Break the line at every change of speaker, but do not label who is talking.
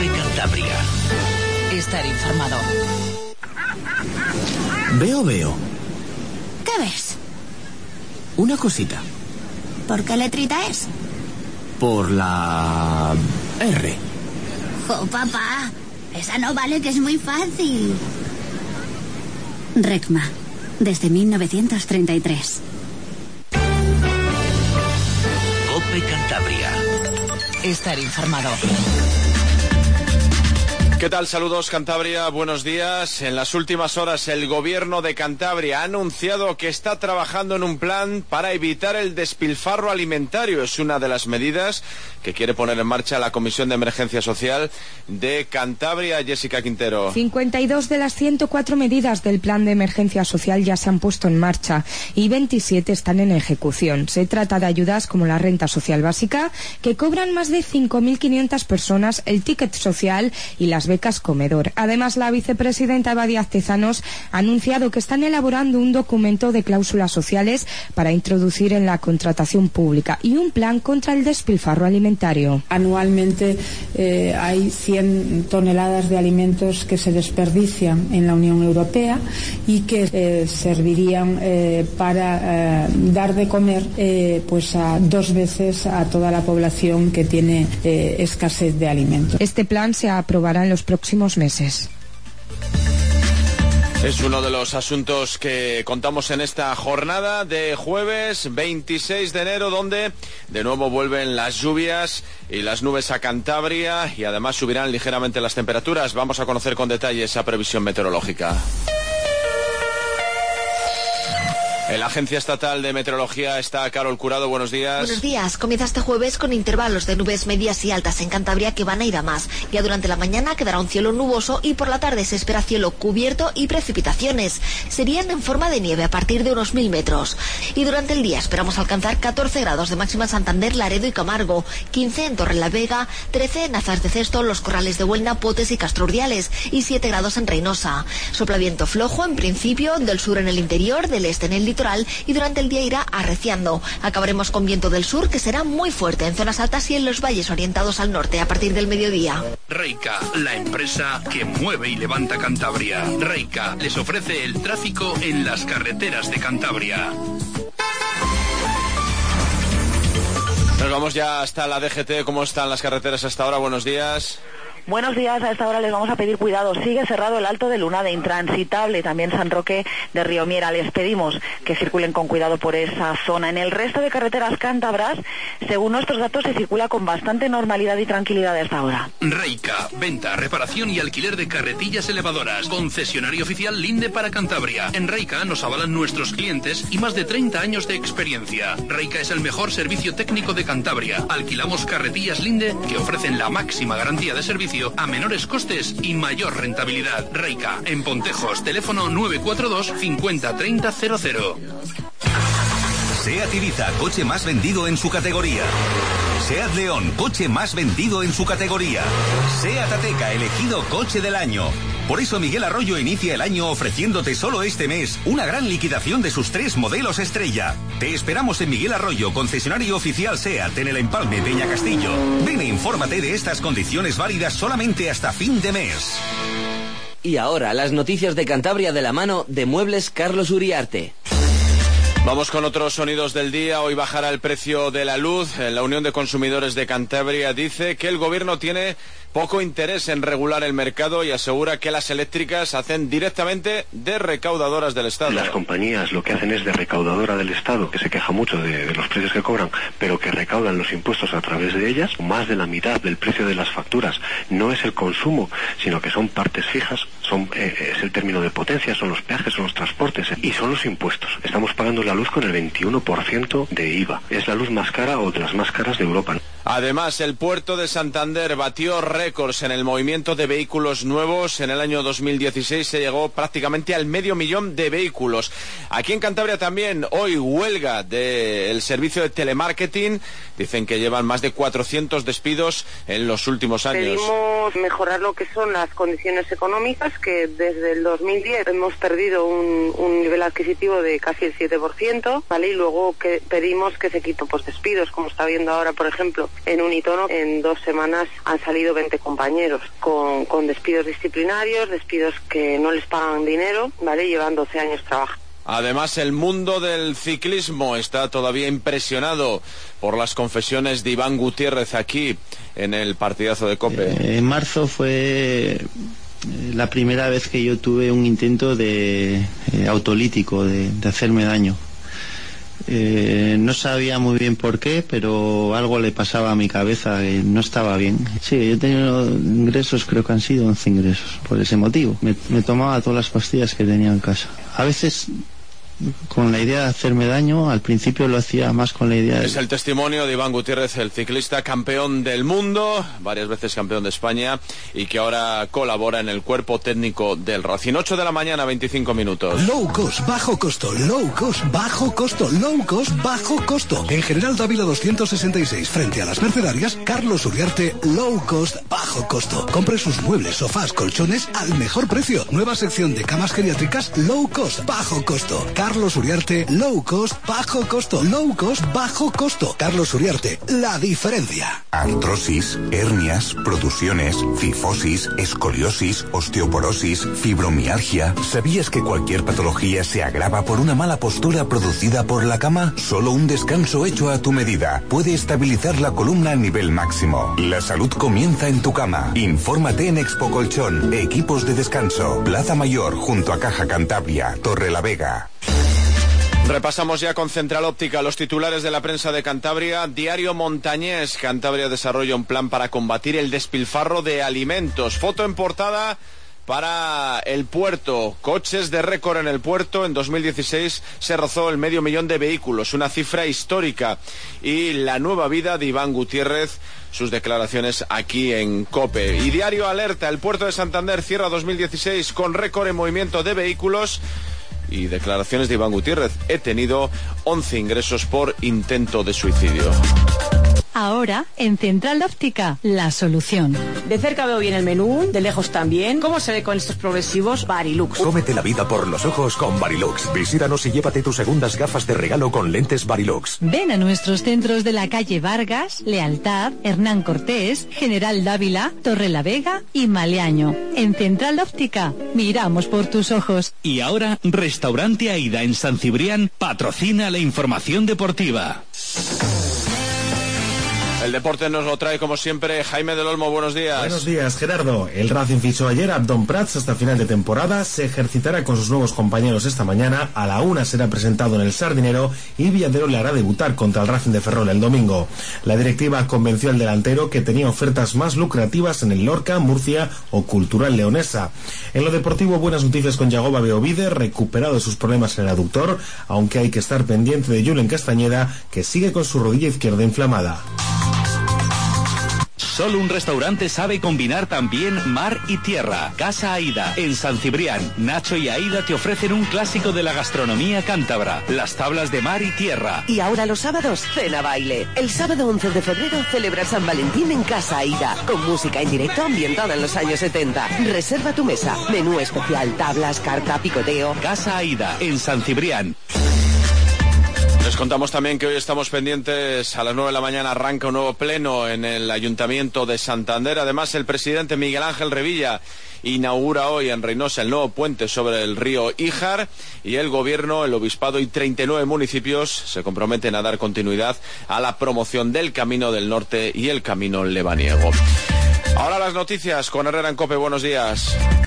COPE Cantabria. Estar informado.
Veo.
¿Qué ves?
Una cosita.
¿Por qué letrita es?
Por la R.
¡Jo, papá! Esa no vale, que es muy fácil. RECMA, desde 1933.
COPE Cantabria. Estar informado.
¿Qué tal? Saludos, Cantabria, buenos días. En las últimas horas el gobierno de Cantabria ha anunciado que está trabajando en un plan para evitar el despilfarro alimentario. Es una de las medidas que quiere poner en marcha la Comisión de Emergencia Social de Cantabria. Jessica Quintero.
52 de las 104 medidas del plan de emergencia social ya se han puesto en marcha y 27 están en ejecución. Se trata de ayudas como la renta social básica, que cobran más de 5.500 personas, el ticket social y las becas comedor. Además, la vicepresidenta Eva Díaz Tezanos ha anunciado que están elaborando un documento de cláusulas sociales para introducir en la contratación pública y un plan contra el despilfarro alimentario.
Anualmente hay 100 toneladas de alimentos que se desperdician en la Unión Europea y que servirían para dar de comer pues a 2 veces a toda la población que tiene escasez de alimentos.
Este plan se aprobará en los próximos meses.
Es uno de los asuntos que contamos en esta jornada de jueves 26 de enero, donde de nuevo vuelven las lluvias y las nubes a Cantabria y además subirán ligeramente las temperaturas. Vamos a conocer con detalle esa previsión meteorológica. En la Agencia Estatal de Meteorología está Carol Curado. Buenos días.
Buenos días. Comienza este jueves con intervalos de nubes medias y altas en Cantabria que van a ir a más. Ya durante la mañana quedará un cielo nuboso y por la tarde se espera cielo cubierto y precipitaciones. Serían en forma de nieve a partir de unos 1000 metros. Y durante el día esperamos alcanzar 14 grados de máxima en Santander, Laredo y Camargo, 15 en Torrelavega, 13 en Azas de Cesto, Los Corrales de Huelna, Potes y Castro Urdiales y 7 grados en Reynosa. Sopla viento flojo en principio del sur en el interior, del este en el litoral y durante el día irá arreciando. Acabaremos con viento del sur que será muy fuerte en zonas altas y en los valles orientados al norte a partir del mediodía.
Reica, la empresa que mueve y levanta Cantabria. Reica les ofrece el tráfico en las carreteras de Cantabria.
Nos vamos ya hasta la DGT. ¿Cómo están las carreteras hasta ahora? Buenos días.
Buenos días, a esta hora les vamos a pedir cuidado. Sigue cerrado el Alto de Luna de intransitable, también San Roque de Riomiera. Les pedimos que circulen con cuidado por esa zona. En el resto de carreteras cántabras, según nuestros datos, se circula con bastante normalidad y tranquilidad a esta hora.
Reica, venta, reparación y alquiler de carretillas elevadoras. Concesionario oficial Linde para Cantabria. En Reica nos avalan nuestros clientes y más de 30 años de experiencia. Reica es el mejor servicio técnico de Cantabria. Alquilamos carretillas Linde que ofrecen la máxima garantía de servicio a menores costes y mayor rentabilidad. Reica, en Pontejos, teléfono 942 50 30 00.
SEAT Ibiza, coche más vendido en su categoría. SEAT León, coche más vendido en su categoría. SEAT Ateca, elegido coche del año. Por eso Miguel Arroyo inicia el año ofreciéndote solo este mes una gran liquidación de sus 3 modelos estrella. Te esperamos en Miguel Arroyo, concesionario oficial SEAT en el Empalme Peña Castillo. Ven e infórmate de estas condiciones válidas solamente hasta fin de mes.
Y ahora las noticias de Cantabria de la mano de Muebles Carlos Uriarte.
Vamos con otros sonidos del día. Hoy bajará el precio de la luz. La Unión de Consumidores de Cantabria dice que el gobierno tiene poco interés en regular el mercado y asegura que las eléctricas hacen directamente de recaudadoras del Estado.
Las compañías lo que hacen es de recaudadora del Estado, que se queja mucho de los precios que cobran, pero que recaudan los impuestos a través de ellas. Más de la mitad del precio de las facturas no es el consumo, sino que son partes fijas, es el término de potencia, son los peajes, son los transportes y son los impuestos. Estamos pagando la luz con el 21% de IVA. Es la luz más cara o de las más caras de Europa.
Además, el puerto de Santander batió récords en el movimiento de vehículos nuevos. En el año 2016 se llegó prácticamente al 500.000 de vehículos. Aquí en Cantabria también hoy huelga del servicio de telemarketing. Dicen que llevan más de 400 despidos en los últimos años.
Pedimos mejorar lo que son las condiciones económicas, que desde el 2010 hemos perdido un nivel adquisitivo de casi el 7%, ¿vale? Y luego que pedimos que se quiten despidos, como está viendo ahora, por ejemplo, en Unitono. En 2 semanas han salido 20 compañeros con despidos disciplinarios, despidos que no les pagan dinero, ¿vale? Llevan 12 años trabajando.
Además, el mundo del ciclismo está todavía impresionado por las confesiones de Iván Gutiérrez aquí en el partidazo de COPE.
En marzo fue la primera vez que yo tuve un intento de autolítico, de hacerme daño. No sabía muy bien por qué, pero algo le pasaba a mi cabeza, no estaba bien. Sí, yo he tenido ingresos, creo que han sido 11 ingresos por ese motivo. Me tomaba todas las pastillas que tenía en casa. A veces con la idea de hacerme daño, al principio lo hacía más con la idea de...
Es el testimonio de Iván Gutiérrez, el ciclista campeón del mundo, varias veces campeón de España, y que ahora colabora en el cuerpo técnico del Racing. 8 de la mañana, 25 minutos.
Low cost, bajo costo, low cost, bajo costo, low cost, bajo costo. En General Dávila 266, frente a las Mercedarias, Carlos Uriarte, low cost, bajo costo. Compre sus muebles, sofás, colchones al mejor precio. Nueva sección de camas geriátricas, low cost, bajo costo. Carlos Uriarte, low cost, bajo costo. Low cost, bajo costo. Carlos Uriarte, la diferencia.
Artrosis, hernias, protusiones, cifosis, escoliosis, osteoporosis, fibromialgia. ¿Sabías que cualquier patología se agrava por una mala postura producida por la cama? Solo un descanso hecho a tu medida puede estabilizar la columna a nivel máximo. La salud comienza en tu cama. Infórmate en Expo Colchón, equipos de descanso, Plaza Mayor, junto a Caja Cantabria, Torrelavega.
Repasamos ya con Central Óptica los titulares de la prensa de Cantabria. Diario Montañés: Cantabria desarrolla un plan para combatir el despilfarro de alimentos. Foto en portada para el puerto. Coches de récord en el puerto. En 2016 se rozó el 500.000 de vehículos, una cifra histórica. Y la nueva vida de Iván Gutiérrez, sus declaraciones aquí en COPE. Y Diario Alerta: el puerto de Santander cierra 2016 con récord en movimiento de vehículos. Y declaraciones de Iván Gutiérrez: he tenido 11 ingresos por intento de suicidio.
Ahora, en Central Óptica, la solución.
De cerca veo bien el menú, de lejos también. ¿Cómo se ve con estos progresivos? Varilux.
Cómete la vida por los ojos con Varilux. Visítanos y llévate tus segundas gafas de regalo con lentes Varilux.
Ven a nuestros centros de la calle Vargas, Lealtad, Hernán Cortés, General Dávila, Torrelavega y Maleaño. En Central Óptica, miramos por tus ojos.
Y ahora, Restaurante Aida en San Cibrián patrocina la información deportiva.
El deporte nos lo trae, como siempre, Jaime del Olmo. Buenos días.
Buenos días, Gerardo. El Racing fichó ayer a Abdón Prats hasta final de temporada. Se ejercitará con sus nuevos compañeros esta mañana. A la 1 será presentado en el Sardinero y Villadero le hará debutar contra el Racing de Ferrol el domingo. La directiva convenció al delantero que tenía ofertas más lucrativas en el Lorca, Murcia o Cultural Leonesa. En lo deportivo, buenas noticias con Yagoba Beovide, recuperado de sus problemas en el aductor, aunque hay que estar pendiente de Julen Castañeda, que sigue con su rodilla izquierda inflamada.
Solo un restaurante sabe combinar también mar y tierra. Casa Aida, en San Cibrián. Nacho y Aida te ofrecen un clásico de la gastronomía cántabra: las tablas de mar y tierra.
Y ahora los sábados, cena baile. El sábado 11 de febrero celebra San Valentín en Casa Aida, con música en directo ambientada en los años 70. Reserva tu mesa. Menú especial, tablas, carta, picoteo.
Casa Aida, en San Cibrián.
Les contamos también que hoy estamos pendientes. A las 9 de la mañana arranca un nuevo pleno en el Ayuntamiento de Santander. Además, el presidente Miguel Ángel Revilla inaugura hoy en Reynosa el nuevo puente sobre el río Híjar, y el Gobierno, el Obispado y 39 municipios se comprometen a dar continuidad a la promoción del Camino del Norte y el Camino Lebaniego. Ahora las noticias con Herrera en COPE. Buenos días.